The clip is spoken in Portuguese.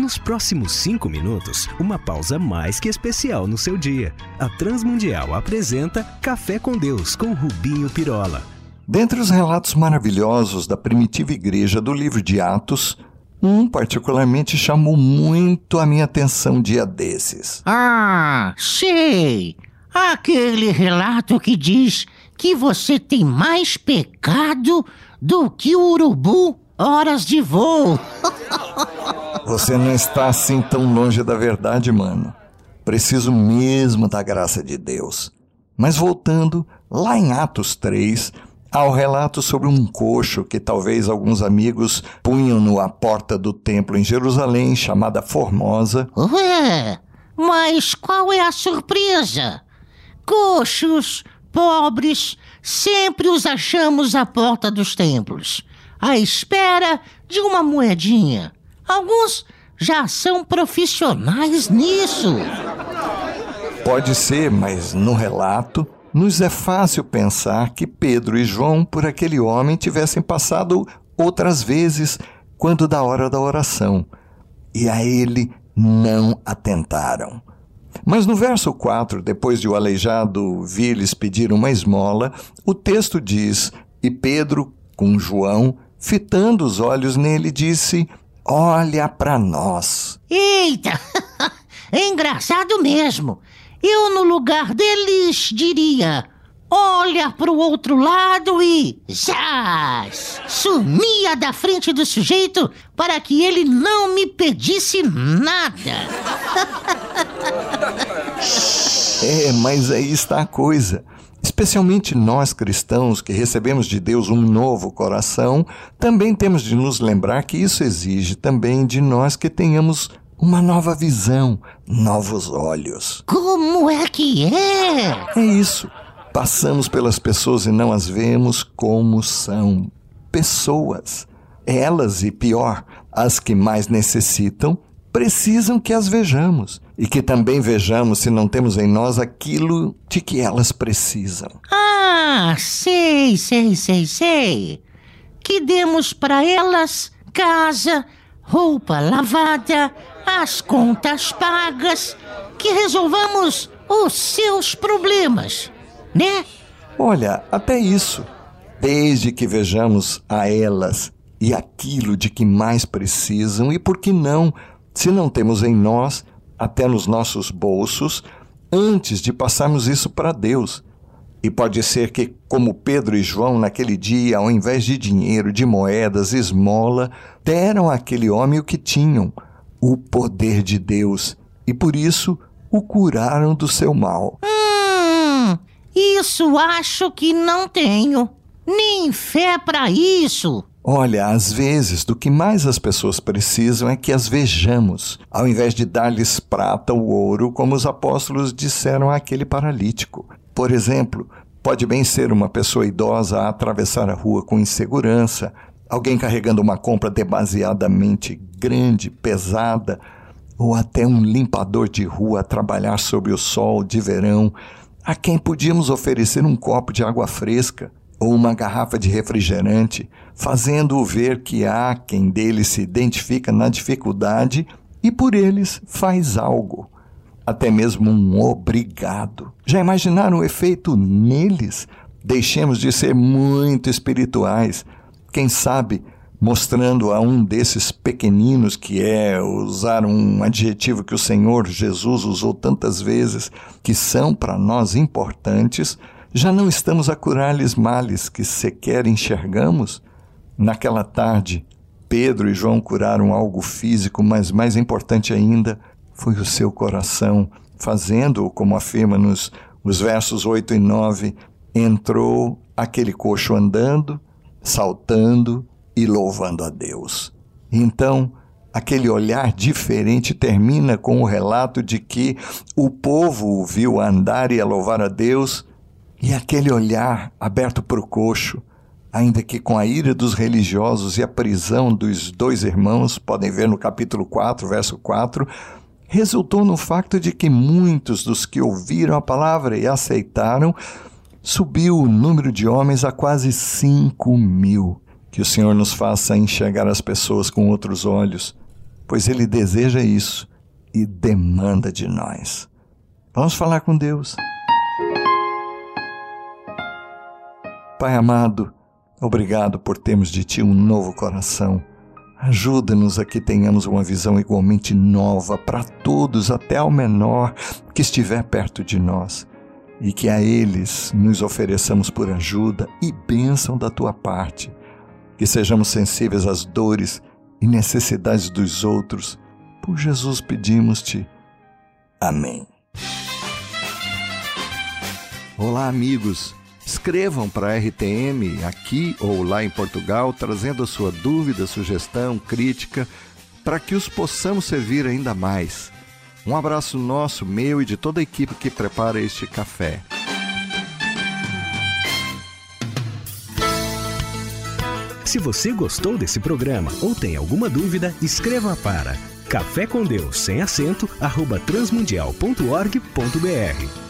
Nos próximos 5 minutos, uma pausa mais que especial no seu dia. A Transmundial apresenta Café com Deus, com Rubinho Pirola. Dentre os relatos maravilhosos da primitiva igreja do livro de Atos, um particularmente chamou muito a minha atenção dia desses. Ah, sei! Aquele relato que diz que você tem mais pecado do que o urubu horas de voo. Você não está assim tão longe da verdade, mano. Preciso mesmo da graça de Deus. Mas voltando, lá em Atos 3, há o relato sobre um coxo que talvez alguns amigos punham à porta do templo em Jerusalém, chamada Formosa. Ué, mas qual é a surpresa? Coxos, pobres, sempre os achamos à porta dos templos, à espera de uma moedinha. Alguns já são profissionais nisso. Pode ser, mas no relato, nos é fácil pensar que Pedro e João por aquele homem tivessem passado outras vezes quando da hora da oração, e a ele não atentaram. Mas no verso 4, depois de o aleijado vir-lhes pedir uma esmola, o texto diz: e Pedro, com João, fitando os olhos nele, disse: olha para nós. Eita, é engraçado mesmo. Eu, no lugar deles, diria: olha pro outro lado e zás! Sumia da frente do sujeito para que ele não me pedisse nada. Mas aí está a coisa. Especialmente nós cristãos que recebemos de Deus um novo coração, também temos de nos lembrar que isso exige também de nós que tenhamos uma nova visão, novos olhos. Como é que é? É isso. Passamos pelas pessoas e não as vemos como são. Pessoas. Elas, e pior, as que mais necessitam, precisam que as vejamos. E que também vejamos se não temos em nós aquilo de que elas precisam. Ah, sei. Que demos para elas casa, roupa lavada, as contas pagas, que resolvamos os seus problemas, né? Olha, até isso. Desde que vejamos a elas e aquilo de que mais precisam, e por que não, se não temos em nós, até nos nossos bolsos, antes de passarmos isso para Deus. E pode ser que, como Pedro e João naquele dia, ao invés de dinheiro, de moedas, esmola, deram àquele homem o que tinham, o poder de Deus, e por isso o curaram do seu mal. Isso acho que não tenho, nem fé para isso. Olha, às vezes, do que mais as pessoas precisam é que as vejamos, ao invés de dar-lhes prata ou ouro, como os apóstolos disseram àquele paralítico. Por exemplo, pode bem ser uma pessoa idosa a atravessar a rua com insegurança, alguém carregando uma compra demasiadamente grande, pesada, ou até um limpador de rua a trabalhar sob o sol de verão, a quem podíamos oferecer um copo de água fresca ou uma garrafa de refrigerante, fazendo-o ver que há quem deles se identifica na dificuldade e por eles faz algo, até mesmo um obrigado. Já imaginaram o efeito neles? Deixemos de ser muito espirituais, quem sabe mostrando a um desses pequeninos, que é usar um adjetivo que o Senhor Jesus usou tantas vezes, que são para nós importantes, já não estamos a curar-lhes males que sequer enxergamos? Naquela tarde, Pedro e João curaram algo físico, mas mais importante ainda foi o seu coração. Fazendo-o, como afirma nos versos 8 e 9, entrou aquele coxo andando, saltando e louvando a Deus. Então, aquele olhar diferente termina com o relato de que o povo o viu andar e a louvar a Deus. E aquele olhar aberto para o coxo, ainda que com a ira dos religiosos e a prisão dos 2 irmãos, podem ver no capítulo 4, verso 4, resultou no facto de que muitos dos que ouviram a palavra e aceitaram, subiu o número de homens a quase 5.000. Que o Senhor nos faça enxergar as pessoas com outros olhos pois Ele deseja isso e demanda de nós. Vamos falar com Deus. Pai amado, obrigado por termos de Ti um novo coração. Ajuda-nos a que tenhamos uma visão igualmente nova para todos, até ao menor que estiver perto de nós, e que a eles nos ofereçamos por ajuda e bênção da Tua parte, que sejamos sensíveis às dores e necessidades dos outros. Por Jesus pedimos-te. Amém. Olá, amigos. Escrevam para a RTM aqui ou lá em Portugal, trazendo a sua dúvida, sugestão, crítica, para que os possamos servir ainda mais. Um abraço nosso, meu e de toda a equipe que prepara este café. Se você gostou desse programa ou tem alguma dúvida, escreva para cafécomdeus sem acento @transmundial.org.br.